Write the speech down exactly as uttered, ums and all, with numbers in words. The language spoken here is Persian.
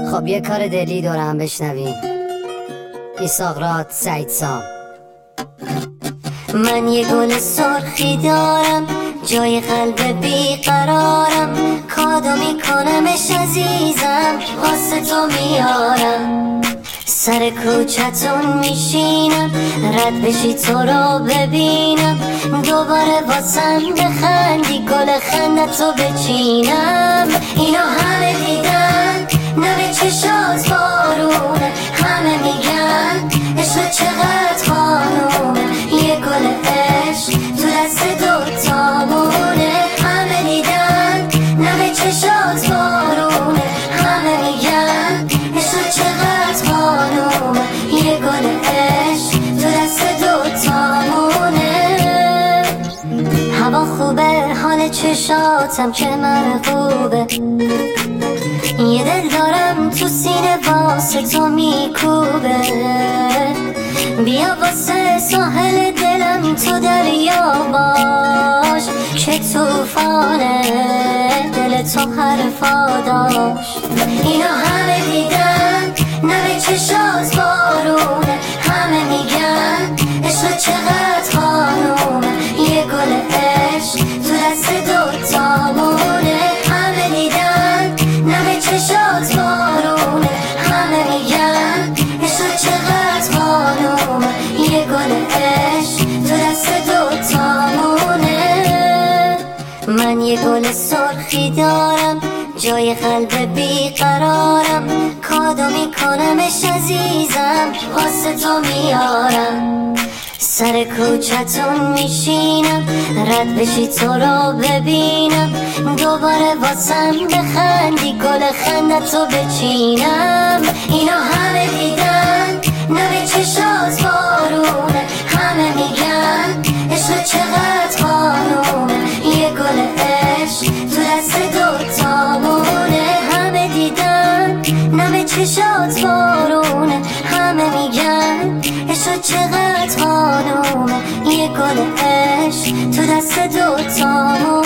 خب یه کار دلی دارم بشنویم. ایساقرات سعید سام. من یه گل سرخی دارم جای قلب بیقرارم، کادو میکنمش عزیزم واسه تو میارم. سر کوچتون میشینم رد بشی تو رو ببینم، دوباره واسم بخندی گل خندتو بچینم. اینو همه دیدن نوی چشات بارونه، همه میگن عشق چقدر خانومه، یه گل عشق تو دست دوتامونه. همه دیدن نوی چشات بارونه، همه میگن عشق چقدر خانومه، یه گل عشق تو دست دوتامونه. هوا خوبه حال چشاتم که مرغوبه، یه دل دارم تو سینه واسه تو میکوبه. بیا واسه ساحل دلم تو دریا باش، که توفانه دل تو حرفا داشت. اینو همه دیدن نوی چشات بارونه، همه میگن عشق چقدر خانومه، یه گل عشق تو دست دوتامونه. همه دیدن نوی چشات بارونه، همه میگن عشق چقدر خانومه، یه گل عشق تو دست دوتامونه. من یه گل سرخی دارم جای قلب بیقرارم، کادو میکنمش عزیزم واسه تو میارم. سر کوچتون میشینم رد بشی تو رو ببینم، دوباره واسم بخندی گل خندتو بچینم. اینو همه دیدن نوی چشات بارونه، همه میگن عشق چقدر خانومه، یه گل عشق تو دست دوتامونه. همه دیدن نوی چشات بارونه، همه میگن عشق چقدر خانومه، یه گل عشق تو دست دوتامونه.